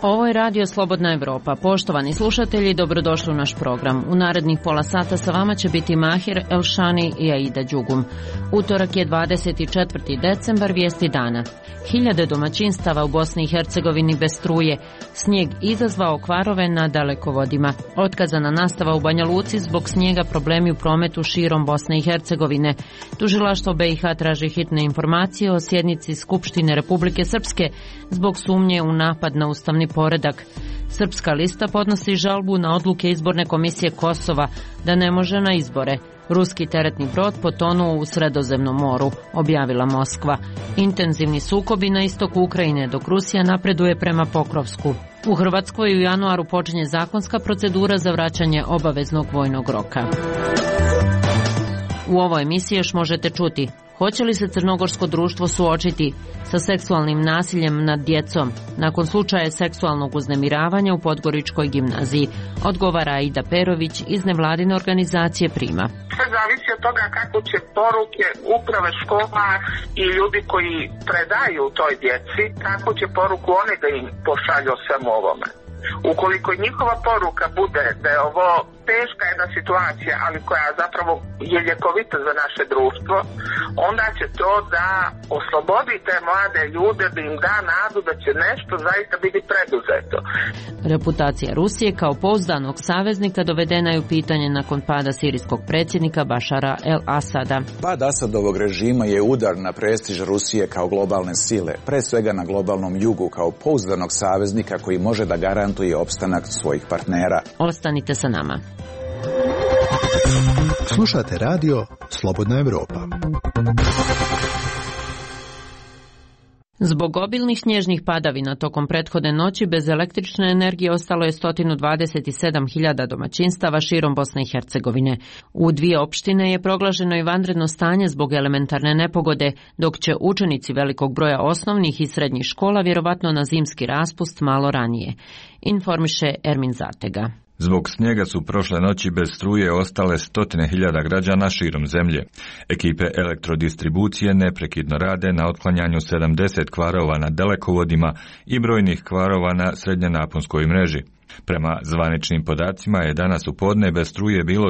Ovo je Radio Slobodna Evropa. Poštovani slušatelji, dobrodošli u naš program. U narednih pola sata sa vama će biti Mahir Elšani i Aida Đugum. Utorak je 24. decembar, vijesti dana. Hiljade domaćinstava u Bosni i Hercegovini bez struje. Snijeg izazvao kvarove na dalekovodima. Otkazana nastava u Banja Luci zbog snijega, problemi u prometu širom Bosne i Hercegovine. Tužilaštvo BiH traži hitne informacije o sjednici Skupštine Republike Srpske zbog sumnje u napad na ustavni poredak. Srpska lista podnosi žalbu na odluke izborne komisije Kosova da ne može na izbore. Ruski teretni brod potonuo u Sredozemnom moru, objavila Moskva. Intenzivni sukobi na istoku Ukrajine dok Rusija napreduje prema Pokrovsku. U Hrvatskoj u januaru počinje zakonska procedura za vraćanje obaveznog vojnog roka. U ovoj emisiji još možete čuti: hoće li se crnogorsko društvo suočiti sa seksualnim nasiljem nad djecom nakon slučaja seksualnog uznemiravanja u Podgoričkoj gimnaziji? Odgovara Aida Perović iz nevladine organizacije Prima. Sve zavisi od toga kako će poruke uprave škola i ljudi koji predaju toj djeci, kako će poruku one da im pošalju o svemu ovome. Ukoliko njihova poruka bude da je ovo teška jedna situacija, ali koja zapravo je ljekovita za naše društvo, onda će to da oslobodi te mlade ljude, da im da nadu da će nešto zaista biti preduzeto. Reputacija Rusije kao pouzdanog saveznika dovedena je u pitanje nakon pada sirijskog predsjednika Bašara el-Asada. Pad Asadovog režima je udar na prestiž Rusije kao globalne sile, pre svega na globalnom jugu kao pouzdanog saveznika koji može da garantuje opstanak svojih partnera. Ostanite sa nama. Slušate radio Slobodna Evropa. Zbog obilnih snježnih padavina tokom prethodne noći bez električne energije ostalo je 127.000 domaćinstava širom Bosne i Hercegovine. U 2 opštine je proglašeno i vanredno stanje zbog elementarne nepogode, dok će učenici velikog broja osnovnih i srednjih škola vjerovatno na zimski raspust malo ranije. Informiše Ermin Zatega. Zbog snijega su prošle noći bez struje ostale 100.000 građana širom zemlje. Ekipe elektrodistribucije neprekidno rade na otklanjanju 70 kvarova na dalekovodima i brojnih kvarova na srednjenaponskoj mreži. Prema zvaničnim podacima je danas u podne bez struje bilo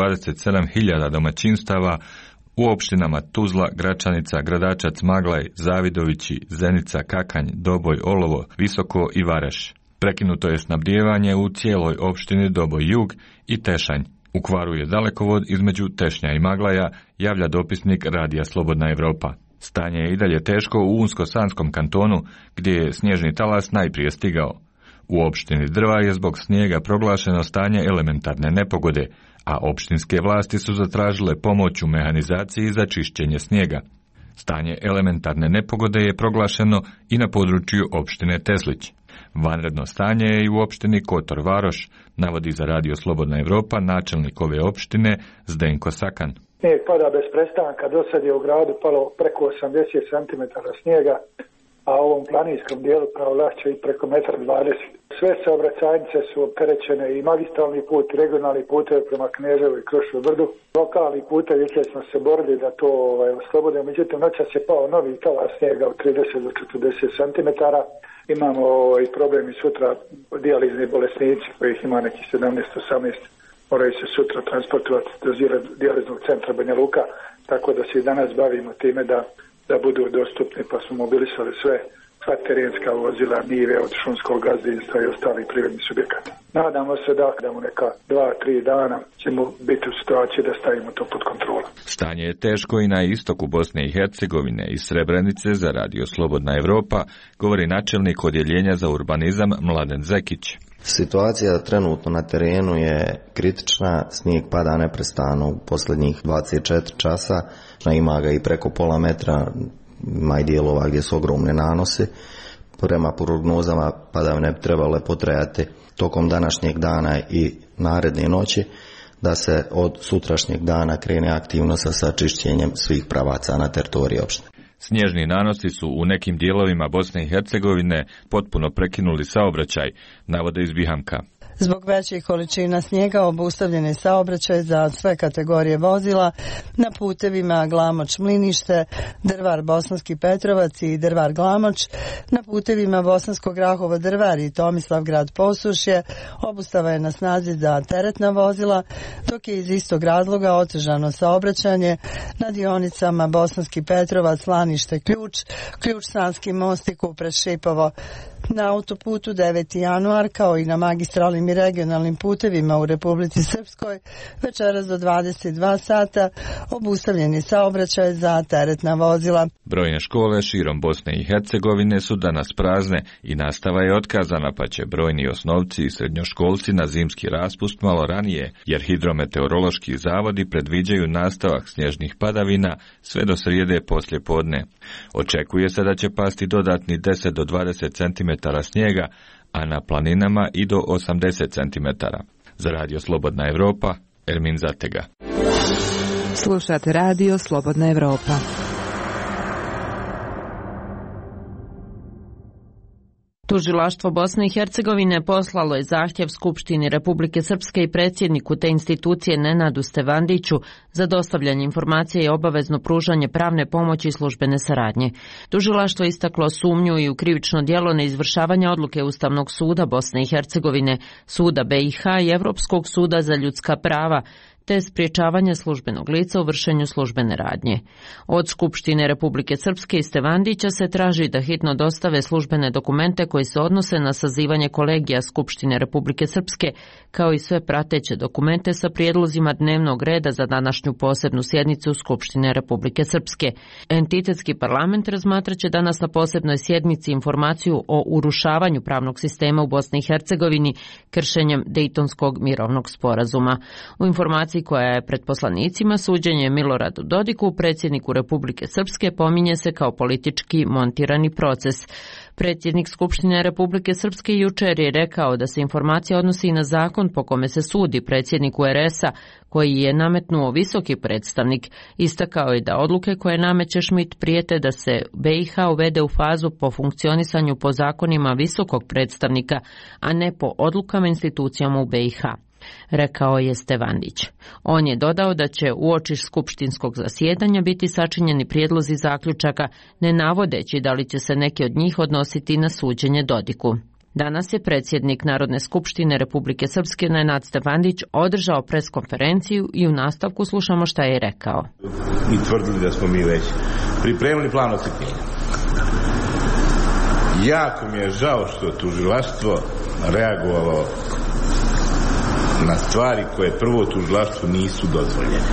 127.000 domaćinstava u opštinama Tuzla, Gračanica, Gradačac, Maglaj, Zavidovići, Zenica, Kakanj, Doboj, Olovo, Visoko i Vareš. Prekinuto je snabdijevanje u cijeloj opštini Doboj Jug i Tešanj. U kvaru je dalekovod između Tešnja i Maglaja, javlja dopisnik Radija Slobodna Evropa. Stanje je i dalje teško u Unsko-Sanskom kantonu, gdje je snježni talas najprije stigao. U opštini Drva je zbog snijega proglašeno stanje elementarne nepogode, a opštinske vlasti su zatražile pomoć u mehanizaciji za čišćenje snijega. Stanje elementarne nepogode je proglašeno i na području opštine Teslić. Vanredno stanje je i u opštini Kotor Varoš, navodi za Radio Slobodna Evropa načelnik ove opštine Zdenko Sakan. Snijeg pada bez prestanka, do sad je u gradu palo preko 80 cm snijega, a u ovom planinskom dijelu pravo lahće i preko 1,20 m. Sve saobraćajnice su opterećene, i magistralni put, i regionalni putevi prema Kneževu i Kruševu brdu. Lokalni putevi, jučer smo se borili da to oslobodimo, međutim noćas je pao novi talas snijega od 30 do 40 cm. Imamo i problem i sutra dijalizni bolesnici, kojih ima neki 17-18, moraju se sutra transportovati do dijaliznog centra Banja Luka, tako da se i danas bavimo time da budu dostupni, pa smo mobilisali sva terenska vozila, njive od šumskog gazdinstva i ostalih privrednih subjekata. Nadamo se da u neka 2-3 dana ćemo biti u situaciji da stavimo to pod kontrolu. Stanje je teško i na istoku Bosne i Hercegovine. Iz Srebrenice za Radio Slobodna Evropa govori načelnik odjeljenja za urbanizam Mladen Zekić. Situacija trenutno na terenu je kritična, snijeg pada neprestano u posljednjih 24 časa, ima ga i preko pola metra, ima i dijelova gdje su ogromne nanosi. Prema prognozama padavine bi trebale potrajati tokom današnjeg dana i naredne noći, da se od sutrašnjeg dana krene aktivno sa čišćenjem svih pravaca na teritoriji opštine. Snježni nanosi su u nekim dijelovima Bosne i Hercegovine potpuno prekinuli saobraćaj, navode iz Bihamka. Zbog većih količina snijega obustavljen je saobraćaj za sve kategorije vozila na putevima Glamoč-Mlinište, Drvar-Bosanski Petrovac i Drvar-Glamoč, na putevima Bosanskog Grahovo-Drvar i Tomislavgrad-Posušje obustava je na snazi za teretna vozila, dok je iz istog razloga otežano saobraćanje na dionicama Bosanski Petrovac, Lanište-Ključ, Ključ-Sanski most i Kupres-Šipovo. Na autoputu 9. januar, kao i na magistralnim i regionalnim putevima u Republici Srpskoj, večeras do 22 sata obustavljen je saobraćaj za teretna vozila. Brojne škole širom Bosne i Hercegovine su danas prazne i nastava je otkazana, pa će brojni osnovci i srednjoškolci na zimski raspust malo ranije, jer hidrometeorološki zavodi predviđaju nastavak snježnih padavina sve do srijede poslje podne. Očekuje se da će pasti dodatni 10 do 20 cm snijega, a na planinama i do 80 cm. Za Radio Slobodna Evropa, Ermin Zatega. Slušate Radio Slobodna Evropa. Tužilaštvo Bosne i Hercegovine poslalo je zahtjev Skupštini Republike Srpske i predsjedniku te institucije Nenadu Stevandiću za dostavljanje informacija i obavezno pružanje pravne pomoći i službene saradnje. Tužilaštvo istaklo sumnju i u krivično djelo neizvršavanja odluke Ustavnog suda Bosne i Hercegovine, Suda BiH i Evropskog suda za ljudska prava, te spriječavanje službenog lica u vršenju službene radnje. Od Skupštine Republike Srpske i Stevandića se traži da hitno dostave službene dokumente koji se odnose na sazivanje kolegija Skupštine Republike Srpske, kao i sve prateće dokumente sa prijedlozima dnevnog reda za današnju posebnu sjednicu Skupštine Republike Srpske. Entitetski parlament razmatraće danas na posebnoj sjednici informaciju o urušavanju pravnog sistema u Bosni i Hercegovini kršenjem Dejtonskog mirovnog sporazuma. U informaciji koja je pred poslanicima suđenje Miloradu Dodiku, predsjedniku Republike Srpske, pominje se kao politički montirani proces. Predsjednik Skupštine Republike Srpske jučer je rekao da se informacija odnosi i na zakon po kome se sudi predsjedniku RS-a, koji je nametnuo visoki predstavnik. Istakao je da odluke koje nameće Šmit prijete da se BiH uvede u fazu po funkcionisanju po zakonima visokog predstavnika, a ne po odlukama institucijama u BiH. Rekao je Stevandić. On je dodao da će uoči skupštinskog zasjedanja biti sačinjeni prijedlozi zaključaka, ne navodeći da li će se neki od njih odnositi na suđenje Dodiku. Danas je predsjednik Narodne skupštine Republike Srpske Nenad Stevandić održao preskonferenciju i u nastavku slušamo šta je rekao. I tvrdili da smo mi već pripremili plan odsjetljenja. Jako mi je žao što je tužilaštvo reagovalo na stvari koje prvo tužilaštvu nisu dozvoljene.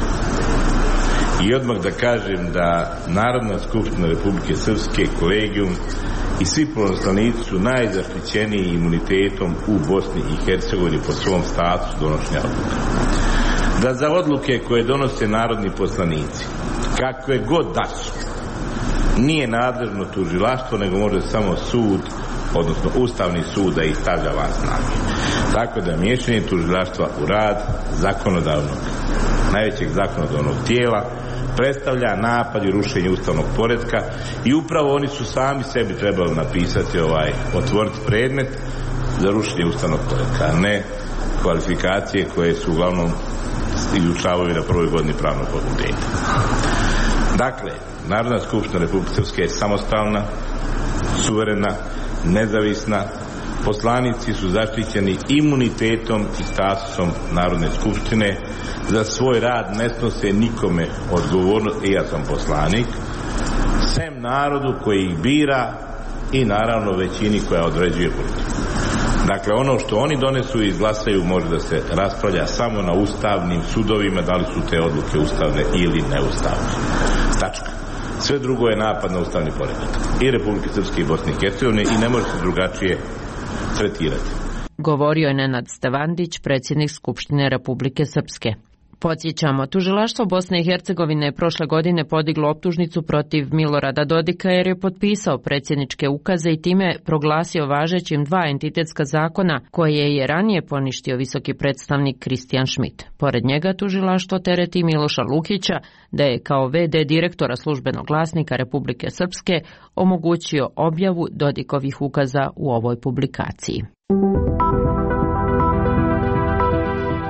I odmah da kažem da Narodna skupština Republike Srpske, kolegijum i svi poslanici su najzaštićeniji imunitetom u Bosni i Hercegovini po svom statusu donošenja odluka. Da za odluke koje donose narodni poslanici, kakve god da su, nije nadležno tužilaštvo, nego može samo sud, odnosno Ustavni sud da ih stavlja van snage. Tako da miješanje tužilaštva u rad zakonodavnog, najvećeg zakonodavnog tijela predstavlja napad i rušenje ustavnog poretka i upravo oni su sami sebi trebali napisati otvoriti predmet za rušenje ustavnog poretka, a ne kvalifikacije koje su uglavnom izučavaju na prvoj godini pravnog fakulteta. Dakle, Narodna skupština Republike Srpske je samostalna, suverena, nezavisna. Poslanici su zaštićeni imunitetom i statusom Narodne skupštine. Za svoj rad ne snose nikome odgovornost, i ja sam poslanik, sem narodu koji ih bira i naravno većini koja određuje politiku. Dakle, ono što oni donesu i izglasaju može da se raspravlja samo na ustavnim sudovima, da li su te odluke ustavne ili neustavne. Tačka. Sve drugo je napad na ustavni poredak i Republike Srpske i Bosne i Hercegovine i ne može se drugačije tretirati. Govorio je Nenad Stevandić, predsjednik Skupštine Republike Srpske. Podsjećamo, tužilaštvo Bosne i Hercegovine je prošle godine podiglo optužnicu protiv Milorada Dodika jer je potpisao predsjedničke ukaze i time proglasio važećim 2 entitetska zakona koje je ranije poništio visoki predstavnik Kristijan Šmit. Pored njega tužilaštvo tereti Miloša Lukića da je kao VD direktora Službenog glasnika Republike Srpske omogućio objavu Dodikovih ukaza u ovoj publikaciji.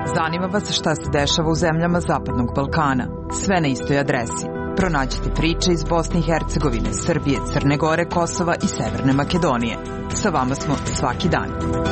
Zanima vas šta se dešava u zemljama Zapadnog Balkana. Sve na istoj adresi. Pronađite priče iz Bosne i Hercegovine, Srbije, Crne Gore, Kosova i Severne Makedonije. Sa vama smo svaki dan.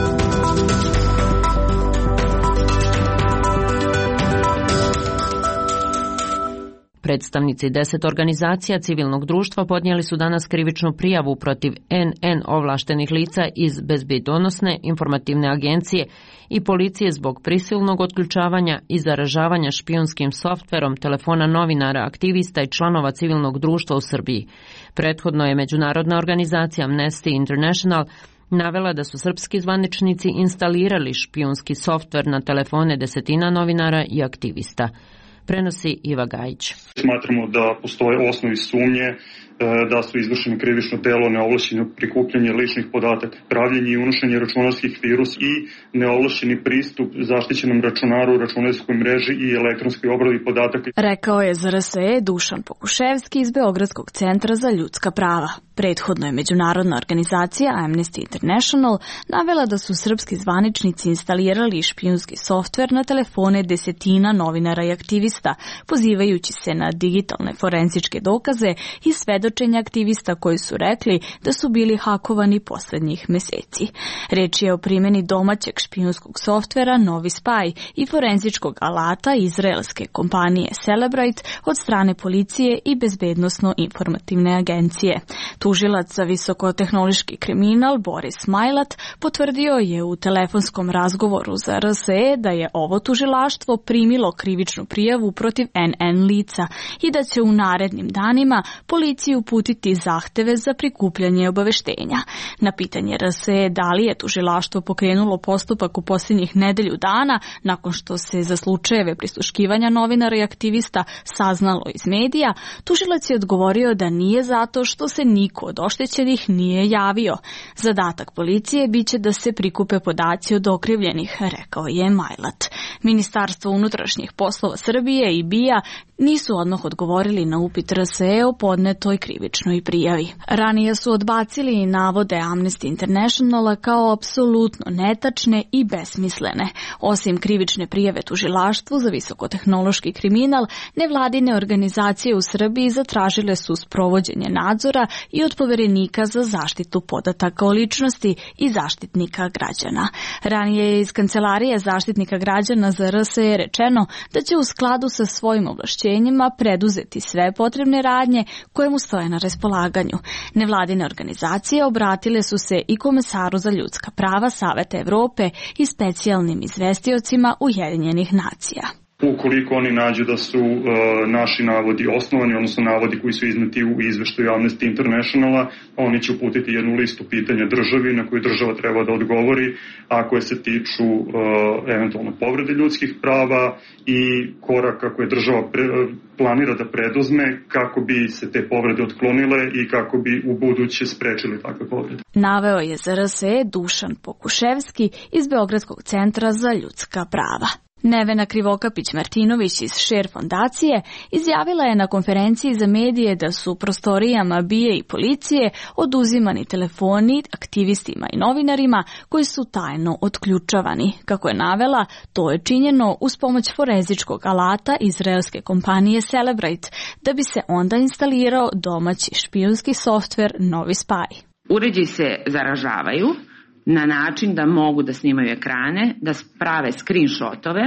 Predstavnici 10 organizacija civilnog društva podnijeli su danas krivičnu prijavu protiv NN ovlaštenih lica iz Bezbednosne informativne agencije i policije zbog prisilnog otključavanja i zaražavanja špijunskim softverom telefona novinara, aktivista i članova civilnog društva u Srbiji. Prethodno je međunarodna organizacija Amnesty International navela da su srpski zvaničnici instalirali špijunski softver na telefone desetina novinara i aktivista. Prenosi Iva Gajić. Smatramo da postoje osnovi sumnje da su izvršeni krivično delo neovlašćeno prikupljanje ličnih podataka, pravljenje i unošenje računarskih virusa i neovlašćeni pristup zaštićenom računaru, računarskoj mreži i elektronskoj obradi podataka. Rekao je za RSE Dušan Pokuševski iz Beogradskog centra za ljudska prava. Prethodno je međunarodna organizacija Amnesty International navela da su srpski zvaničnici instalirali špijunski softver na telefone desetina novinara i aktivista, pozivajući se na digitalne forenzičke dokaze i svedočenja aktivista koji su rekli da su bili hakovani poslednjih meseci. Reč je o primjeni domaćeg špijunskog softvera Novi Spy i forenzičkog alata izraelske kompanije Cellebrite od strane policije i bezbednosno-informativne agencije. Tužilac za visokotehnološki kriminal Boris Majlat potvrdio je u telefonskom razgovoru za RSE da je ovo tužilaštvo primilo krivičnu prijavu protiv NN lica i da će u narednim danima policiji uputiti zahteve za prikupljanje obaveštenja. Na pitanje RSE da li je tužilaštvo pokrenulo postupak u posljednjih nedelju dana nakon što se za slučajeve prisluškivanja novinara i aktivista saznalo iz medija, tužilac je odgovorio da nije zato što se niko od oštećenih nije javio. Zadatak policije biće da se prikupe podaci od okrivljenih, rekao je Majlat. Ministarstvo unutrašnjih poslova Srbije i BIA nisu odmah odgovorili na upit RSE o podnetoj krivičnoj prijavi. Ranije su odbacili navode Amnesty Internationala kao apsolutno netačne i besmislene. Osim krivične prijave tužilaštvu za visokotehnološki kriminal, nevladine organizacije u Srbiji zatražile su sprovođenje nadzora i od poverenika za zaštitu podataka o ličnosti i zaštitnika građana. Ranije je iz Kancelarije zaštitnika građana za RSE rečeno da će u skladu sa svojim ovlašćenjima preduzeti sve potrebne radnje koje mu stoje na raspolaganju. Nevladine organizacije obratile su se i Komesaru za ljudska prava Saveta Evrope i specijalnim izvestiocima Ujedinjenih nacija. Ukoliko oni nađu da su naši navodi osnovani, odnosno navodi koji su izneti u izveštaju Amnesty Internationala, oni će uputiti jednu listu pitanja državi na koju država treba da odgovori, a koje se tiču eventualno povrede ljudskih prava i koraka koje država planira da preduzme kako bi se te povrede otklonile i kako bi u buduće sprečili takve povrede. Naveo je za RSE Dušan Pokuševski iz Beogradskog centra za ljudska prava. Nevena Krivokapić-Martinović iz Share fondacije izjavila je na konferenciji za medije da su prostorijama BIA i policije oduzimani telefoni aktivistima i novinarima koji su tajno otključavani. Kako je navela, to je činjeno uz pomoć forenzičkog alata izraelske kompanije Cellebrite, da bi se onda instalirao domaći špijunski softver Novi Spy. Uređaji se zaražavaju na način da mogu da snimaju ekrane, da prave screenshotove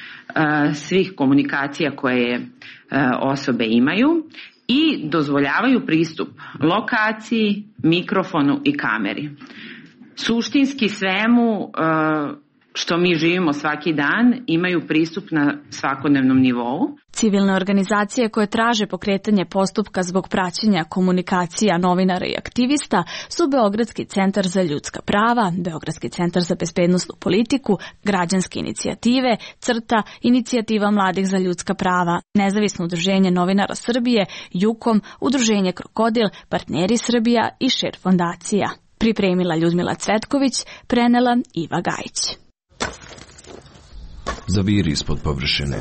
svih komunikacija koje osobe imaju i dozvoljavaju pristup lokaciji, mikrofonu i kameri. Suštinski svemu što mi živimo svaki dan imaju pristup na svakodnevnom nivou. Civilne organizacije koje traže pokretanje postupka zbog praćenja komunikacija novinara i aktivista su Beogradski centar za ljudska prava, Beogradski centar za bezbednosnu politiku, Građanske inicijative, CRTA, Inicijativa mladih za ljudska prava, Nezavisno udruženje novinara Srbije, JUKOM, Udruženje Krokodil, Partneri Srbija i Share fondacija. Pripremila Ljudmila Cvetković, prenela Iva Gajić. Zaviri ispod površine.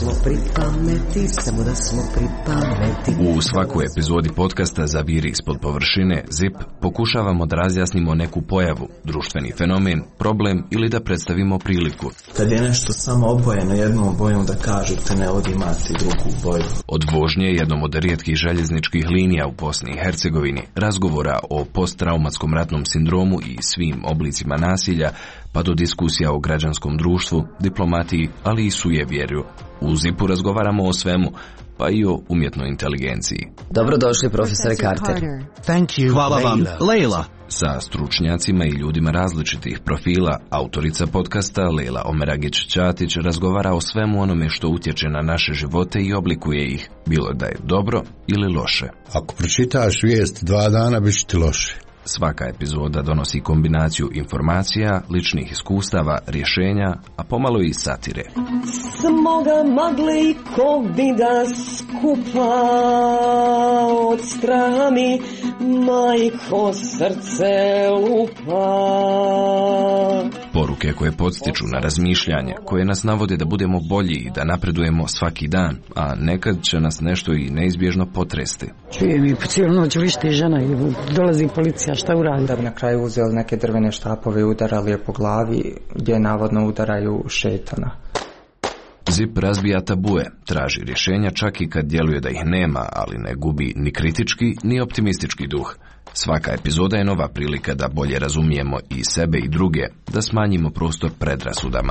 U svakoj epizodi podcasta Zaviri ispod površine ZIP pokušavamo da razjasnimo neku pojavu, društveni fenomen, problem ili da predstavimo priliku. Kad je nešto samo obojeno jednom bojom, da kažete ne odimati drugu boju. Od vožnje jednom od rijetkih željezničkih linija u Bosni i Hercegovini, razgovora o posttraumatskom ratnom sindromu i svim oblicima nasilja, pa do diskusija o građanskom društvu, diplomatiji, ali i sujevjerju. U ZIP-u razgovaramo o svemu, pa i o umjetnoj inteligenciji. Dobrodošli, profesore Carter. Thank you. Hvala vam, Leila. Sa stručnjacima i ljudima različitih profila, autorica podcasta Leila Omeragić-Ćatić razgovara o svemu onome što utječe na naše živote i oblikuje ih, bilo da je dobro ili loše. Ako pročitaš vijest 2 dana, bit će ti loše. Svaka epizoda donosi kombinaciju informacija, ličnih iskustava, rješenja, a pomalo i satire. Smoga magle i kovida skupa od straha mi majko srce lupa. Poruke koje podstiču na razmišljanje, koje nas navode da budemo bolji i da napredujemo svaki dan, a nekad će nas nešto i neizbježno potresti. Čujem i po cijelu noć vrišti žena i dolazi policija, šta uradi? Da bi na kraju uzeli neke drvene štapove i udarali je po glavi, gdje navodno udaraju šetana. ZIP razbija tabue, traži rješenja čak i kad djeluje da ih nema, ali ne gubi ni kritički ni optimistički duh. Svaka epizoda je nova prilika da bolje razumijemo i sebe i druge, da smanjimo prostor predrasudama.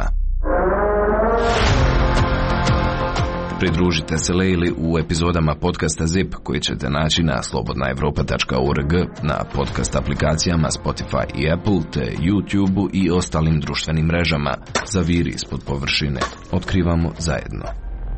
Pridružite se Leili u epizodama podcasta ZIP koji ćete naći na slobodnaevropa.org, na podcast aplikacijama Spotify i Apple, te YouTube i ostalim društvenim mrežama. Zaviri ispod površine. Otkrivamo zajedno.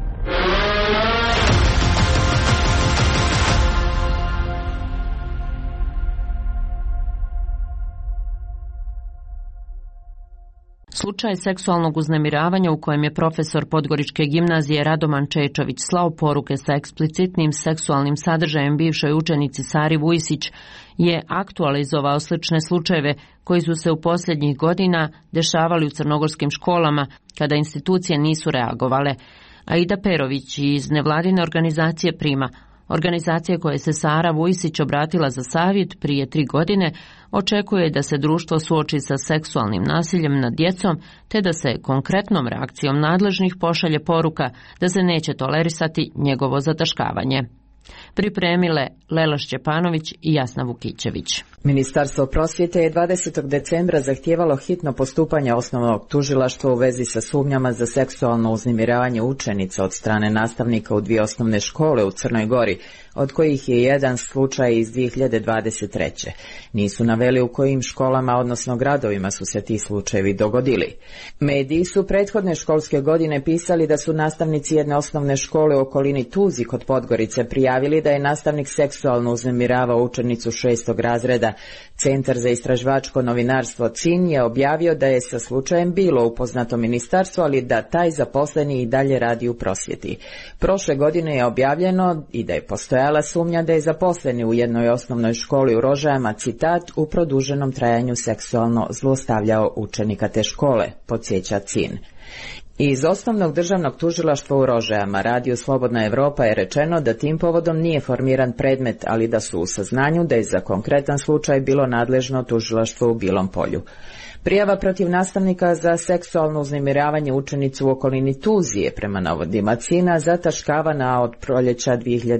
Slučaj seksualnog uznemiravanja u kojem je profesor Podgoričke gimnazije Radoman Čečović slao poruke sa eksplicitnim seksualnim sadržajem bivšoj učenici Sari Vujsić je aktualizovao slične slučajeve koji su se u posljednjih godina dešavali u crnogorskim školama kada institucije nisu reagovale. Aida Perović iz nevladine organizacije Prima, organizacije koje se Sara Vujsić obratila za savjet prije 3 godine, očekuje da se društvo suoči sa seksualnim nasiljem nad djecom, te da se konkretnom reakcijom nadležnih pošalje poruka da se neće tolerisati njegovo zataškavanje. Pripremile Lela Šćepanović i Jasna Vukićević. Ministarstvo prosvjete je 20. decembra zahtijevalo hitno postupanje osnovnog tužilaštva u vezi sa sumnjama za seksualno uznemiravanje učenica od strane nastavnika u 2 osnovne škole u Crnoj Gori, od kojih je jedan slučaj iz 2023. Nisu naveli u kojim školama, odnosno gradovima, su se ti slučajevi dogodili. Mediji su prethodne školske godine pisali da su nastavnici jedne osnovne škole u okolini Tuzi kod Podgorice prijavili da je nastavnik seksualno uznemiravao učenicu 6. razreda. Centar za istraživačko novinarstvo CIN je objavio da je sa slučajem bilo upoznato ministarstvo, ali da taj zaposleni i dalje radi u prosvjeti. Prošle godine je objavljeno i da je postojala sumnja da je zaposleni u jednoj osnovnoj školi u Rožajama, citat, u produženom trajanju seksualno zlostavljao učenika te škole, podsjeća CIN. Iz osnovnog državnog tužilaštva u Rožajama radiju Slobodna Evropa je rečeno da tim povodom nije formiran predmet, ali da su u saznanju da je za konkretan slučaj bilo nadležno tužilaštvo u Bilom Polju. Prijava protiv nastavnika za seksualno uznemiravanje učenicu u okolini Tuzije prema navodima CIN-a zataškavana od proljeća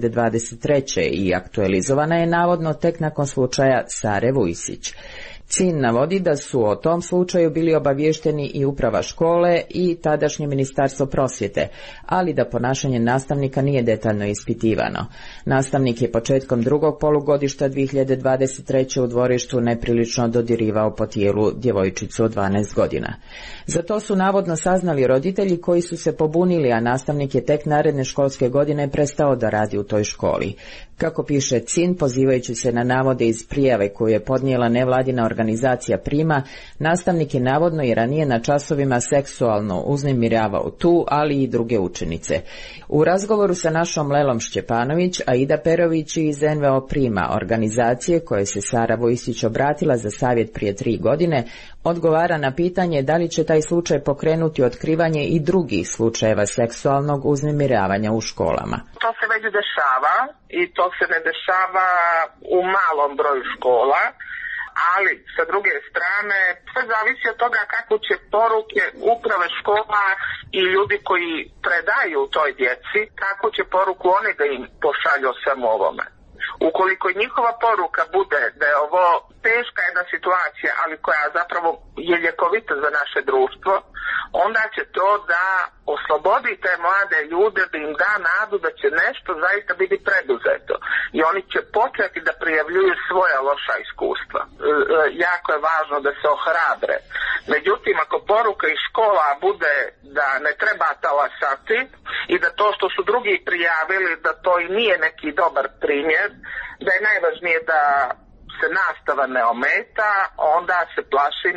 2023. i aktualizovana je navodno tek nakon slučaja Sare Vujsić. CIN navodi da su o tom slučaju bili obavješteni i uprava škole i tadašnje ministarstvo prosvjete, ali da ponašanje nastavnika nije detaljno ispitivano. Nastavnik je početkom 2. polugodišta 2023. u dvorištu neprilično dodirivao po tijelu djevojčicu od 12 godina. Za to su navodno saznali roditelji koji su se pobunili, a nastavnik je tek naredne školske godine prestao da radi u toj školi. Kako piše CIN, pozivajući se na navode iz prijave koju je podnijela nevladina organizacija organizacija Prima, nastavnik je navodno i ranije na časovima seksualno uznemiravao tu, ali i druge učenice. U razgovoru sa našom Lelom Šćepanović, Aida Perović iz NVO Prima, organizacije koje se Sara Vujisić obratila za savjet prije 3 godine, odgovara na pitanje da li će taj slučaj pokrenuti otkrivanje i drugih slučajeva seksualnog uznemiravanja u školama. To se već dešava i to se ne dešava u malom broju škola, ali sa druge strane sve zavisi od toga kako će poruke uprave škola i ljudi koji predaju toj djeci, kako će poruku oni da im pošalju o svemu ovome. Ukoliko njihova poruka bude da je ovo teška jedna situacija, ali koja zapravo je ljekovita za naše društvo, onda će to da oslobodi te mlade ljude, da im da nadu da će nešto zaista biti preduzeto. I oni će početi da prijavljuju svoja loša iskustva. Jako je važno da se ohrabre. Međutim, ako poruka iz škola bude da ne treba talasati i da to što su drugi prijavili, da to i nije neki dobar primjer, da je najvažnije da se nastava ne ometa, onda se plašim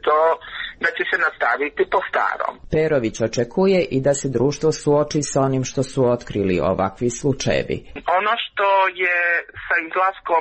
da će se nastaviti po starom. Perović očekuje i da se društvo suoči sa onim što su otkrili ovakvi slučajevi. Ono što je sa izlaskom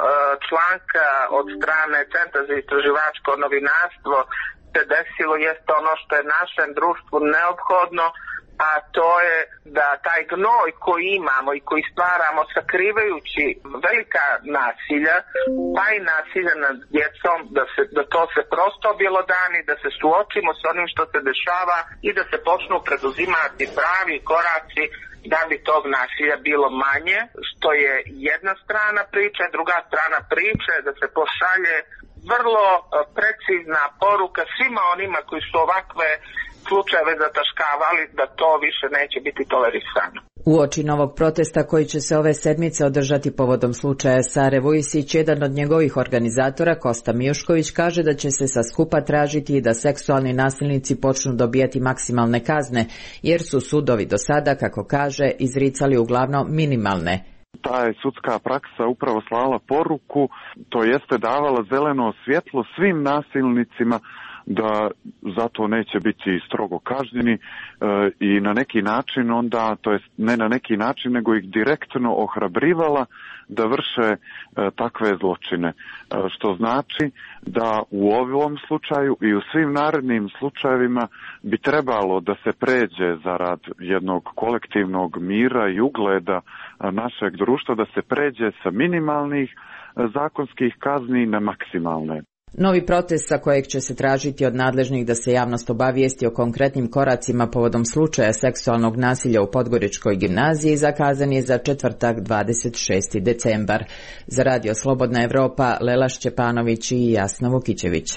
članka od strane Centra za istraživačko novinarstvo se desilo jeste ono što je našem društvu neophodno, a to je da taj gnoj koji imamo i koji stvaramo sakrivajući velika nasilja, pa i nasilja nad djecom, da to se prosto objelodani, da se suočimo s onim što se dešava i da se počnu preduzimati pravi koraci da bi tog nasilja bilo manje, što je jedna strana priče, druga strana priče da se pošalje vrlo precizna poruka svima onima koji su ovakve slučajeve zataškavali, da to više neće biti tolerisano. Uoči novog protesta koji će se ove sedmice održati povodom slučaja Sare Vujisić, jedan od njegovih organizatora, Kosta Mijušković, kaže da će se sa skupa tražiti i da seksualni nasilnici počnu dobijati maksimalne kazne, jer su sudovi do sada, kako kaže, izricali uglavnom minimalne. Ta je sudska praksa upravo slala poruku, to jeste davala zeleno svjetlo svim nasilnicima da zato neće biti strogo kažnjeni i na neki način onda, to jest ne na neki način, nego ih direktno ohrabrivala da vrše takve zločine. Što znači da u ovom slučaju i u svim narednim slučajevima bi trebalo da se pređe zarad jednog kolektivnog mira i ugleda našeg društva, da se pređe sa minimalnih zakonskih kazni na maksimalne. Novi protest sa kojeg će se tražiti od nadležnih da se javnost obavijesti o konkretnim koracima povodom slučaja seksualnog nasilja u Podgoričkoj gimnaziji zakazan je za četvrtak 26. decembar. Za Radio Slobodna Evropa, Lela Šćepanović i Jasna Vukićević.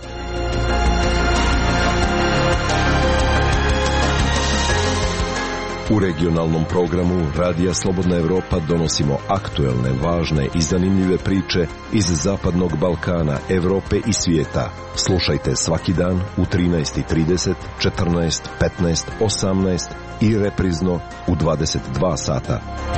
U regionalnom programu Radija Slobodna Evropa donosimo aktuelne, važne i zanimljive priče iz Zapadnog Balkana, Evrope i svijeta. Slušajte svaki dan u 13:30, 14, 15, 18 i reprizno u 22 sata.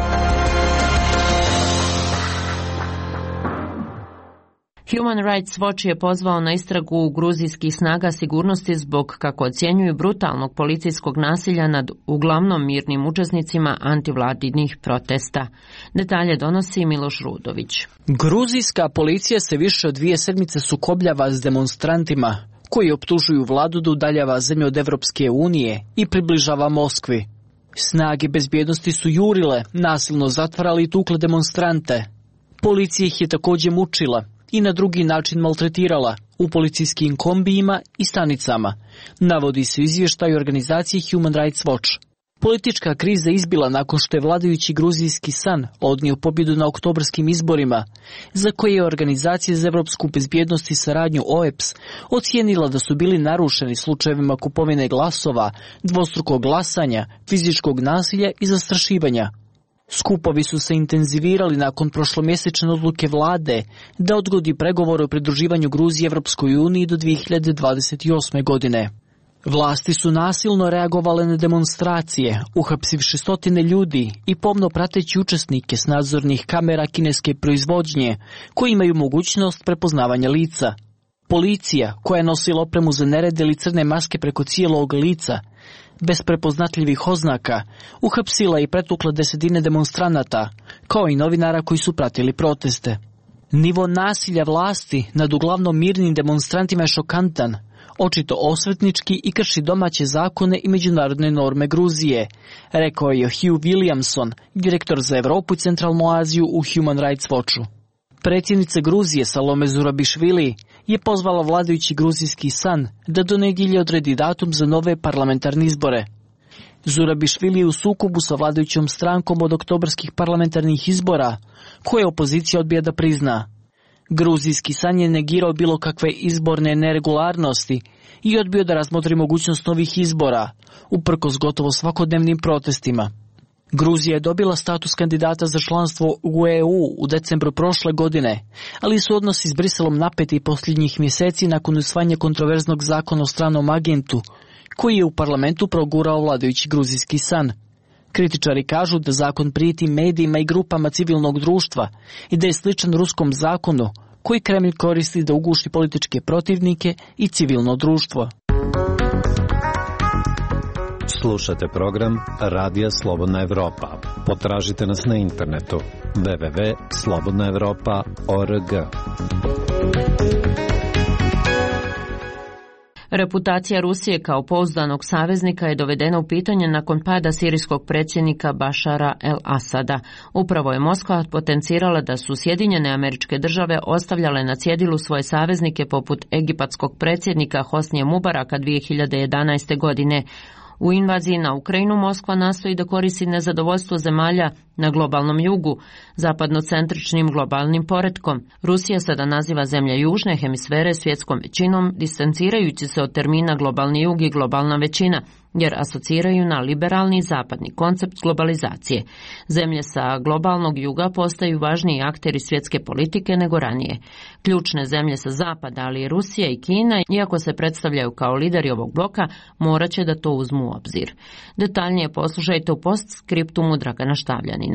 Human Rights Watch je pozvao na istragu gruzijskih snaga sigurnosti zbog, kako ocjenjuju, brutalnog policijskog nasilja nad uglavnom mirnim učesnicima antivladinih protesta. Detalje donosi Miloš Rudović. Gruzijska policija se više od 2 sedmice sukobljava s demonstrantima koji optužuju vladu da udaljava zemlju od Evropske unije i približava Moskvi. Snage bezbjednosti su jurile, nasilno zatvarali i tukle demonstrante. Policija ih je također mučila i na drugi način maltretirala u policijskim kombijima i stanicama, navodi se izvještaj organizacije Human Rights Watch. Politička kriza izbila nakon što je vladajući gruzijski san odnio pobjedu na oktobarskim izborima, za koje je Organizacija za evropsku bezbjednost i saradnju OEBS ocijenila da su bili narušeni slučajevima kupovine glasova, dvostrukog glasanja, fizičkog nasilja i zastrašivanja. Skupovi su se intenzivirali nakon prošlomjesečne odluke vlade da odgodi pregovore o pridruživanju Gruzije Evropskoj uniji do 2028. godine. Vlasti su nasilno reagovale na demonstracije, uhapsivši stotine ljudi i pomno prateći učesnike s nadzornih kamera kineske proizvodnje, koji imaju mogućnost prepoznavanja lica. Policija, koja je nosila opremu za nered ili crne maske preko cijelog lica, bez prepoznatljivih oznaka, uhapsila i pretukla desetine demonstranata, kao i novinara koji su pratili proteste. Nivo nasilja vlasti nad uglavnom mirnim demonstrantima je šokantan, očito osvetnički i krši domaće zakone i međunarodne norme Gruzije, rekao je Hugh Williamson, direktor za Europu i Centralnu Aziju u Human Rights Watchu. Predsjednica Gruzije Salome Zurabišvili je pozvala vladajući gruzijski san da do nedjelje odredi datum za nove parlamentarne izbore. Zurabišvili je u sukobu sa vladajućom strankom od oktobarskih parlamentarnih izbora, koje opozicija odbija da prizna. Gruzijski san je negirao bilo kakve izborne neregularnosti i odbio da razmotri mogućnost novih izbora, uprkos gotovo svakodnevnim protestima. Gruzija je dobila status kandidata za članstvo u EU u decembru prošle godine, ali su odnosi s Briselom napeti posljednjih mjeseci nakon usvajanja kontroverznog zakona o stranom agentu, koji je u parlamentu progurao vladajući gruzijski san. Kritičari kažu da zakon prijeti medijima i grupama civilnog društva i da je sličan ruskom zakonu koji Kremlj koristi da uguši političke protivnike i civilno društvo. Slušate program Radija Slobodna Evropa. Potražite nas na internetu www.slobodnaevropa.org. Reputacija Rusije kao pouzdanog saveznika je dovedena u pitanje nakon pada sirijskog predsjednika Bašara el-Asada. Upravo je Moskva potencirala da su Sjedinjene Američke Države ostavljale na cjedilu svoje saveznike poput egipatskog predsjednika Hosnije Mubaraka 2011. godine. U invaziji na Ukrajinu Moskva nastoji da koristi nezadovoljstvo zemalja na globalnom jugu, zapadnocentričnim globalnim poretkom. Rusija sada naziva zemlje južne hemisfere svjetskom većinom, distancirajući se od termina globalni jug i globalna većina, jer asociraju na liberalni zapadni koncept globalizacije. Zemlje sa globalnog juga postaju važniji akteri svjetske politike nego ranije. Ključne zemlje sa zapada, ali i Rusija i Kina, iako se predstavljaju kao lideri ovog bloka, morat će da to uzmu u obzir. Detaljnije poslušajte u postskriptumu Dragana Štavljanina.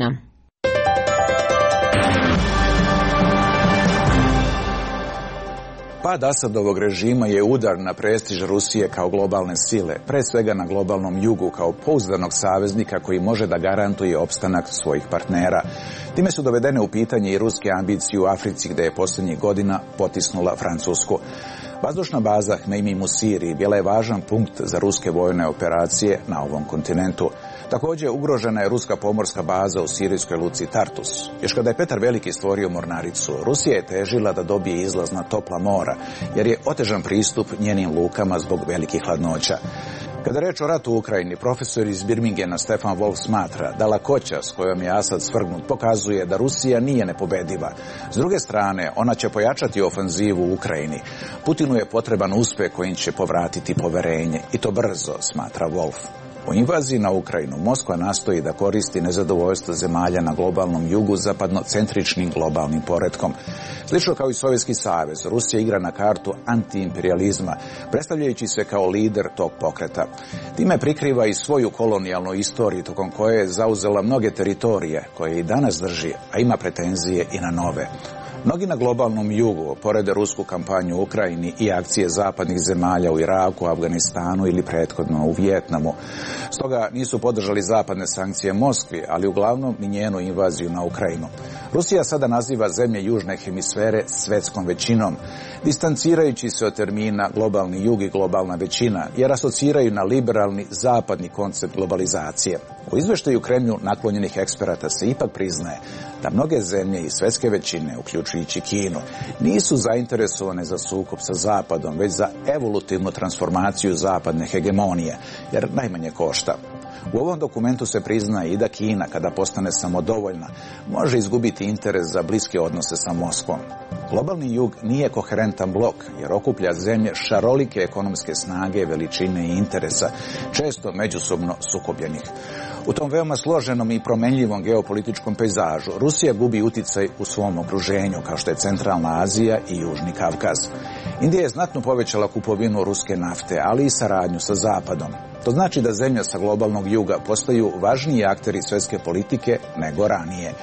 Pad Asadovog režima je udar na prestiž Rusije kao globalne sile, pre svega na globalnom jugu kao pouzdanog saveznika koji može da garantuje opstanak svojih partnera. Time su dovedene u pitanje i ruske ambicije u Africi, gdje je posljednjih godina potisnula Francusku. Vazdušna baza Hmeimim u Siriji bila je važan punkt za ruske vojne operacije na ovom kontinentu. Također ugrožena je ruska pomorska baza u sirijskoj luci Tartus. Još kada je Petar Veliki stvorio mornaricu, Rusija je težila da dobije izlaz na topla mora, jer je otežan pristup njenim lukama zbog velikih hladnoća. Kada je reč o ratu u Ukrajini, profesor iz Birmingena Stefan Wolf smatra da lakoća s kojom je Asad svrgnut pokazuje da Rusija nije nepobediva. S druge strane, ona će pojačati ofanzivu u Ukrajini. Putinu je potreban uspjeh kojim će povratiti poverenje, i to brzo, smatra Wolf. U invaziji na Ukrajinu Moskva nastoji da koristi nezadovoljstvo zemalja na globalnom jugu zapadnocentričnim globalnim poretkom. Slično kao i Sovjetski savez, Rusija igra na kartu antiimperializma, predstavljajući se kao lider tog pokreta. Time prikriva i svoju kolonijalnu istoriju, tokom koje je zauzela mnoge teritorije koje i danas drži, a ima pretenzije i na nove. Mnogi na globalnom jugu porede rusku kampanju u Ukrajini i akcije zapadnih zemalja u Iraku, Afganistanu ili prethodno u Vijetnamu. Stoga nisu podržali zapadne sankcije Moskvi, ali uglavnom ni njenu invaziju na Ukrajinu. Rusija sada naziva zemlje južne hemisfere svetskom većinom, distancirajući se od termina globalni jug i globalna većina, jer asociraju na liberalni zapadni koncept globalizacije. U izveštaju Kremlju naklonjenih eksperata se ipak priznaje da mnoge zemlje i svjetske većine, uključujući Kinu, nisu zainteresovane za sukob sa Zapadom, već za evolutivnu transformaciju zapadne hegemonije, jer najmanje košta. U ovom dokumentu se priznaje i da Kina, kada postane samodovoljna, može izgubiti interes za bliske odnose sa Moskvom. Globalni jug nije koherentan blok, jer okuplja zemlje šarolike ekonomske snage, veličine i interesa, često međusobno sukobljenih. U tom veoma složenom i promenljivom geopolitičkom pejzažu Rusija gubi uticaj u svom okruženju, kao što je Centralna Azija i Južni Kavkaz. Indija je znatno povećala kupovinu ruske nafte, ali i saradnju sa Zapadom. To znači da zemlje sa globalnog juga postaju važniji akteri svjetske politike nego ranije.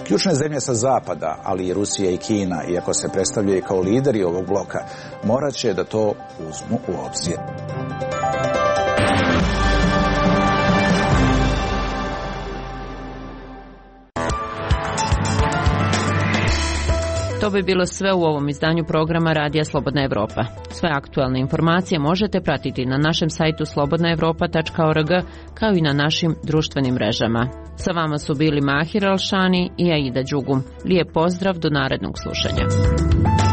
Ključne zemlje sa zapada, ali i Rusija i Kina, iako se predstavljaju kao lideri ovog bloka, morat će da to uzmu u obzir. To bi bilo sve u ovom izdanju programa Radija Slobodna Evropa. Sve aktualne informacije možete pratiti na našem sajtu slobodnaevropa.org kao i na našim društvenim mrežama. Sa vama su bili Mahir Alšani i Aida Đugum. Lijep pozdrav, do narednog slušanja.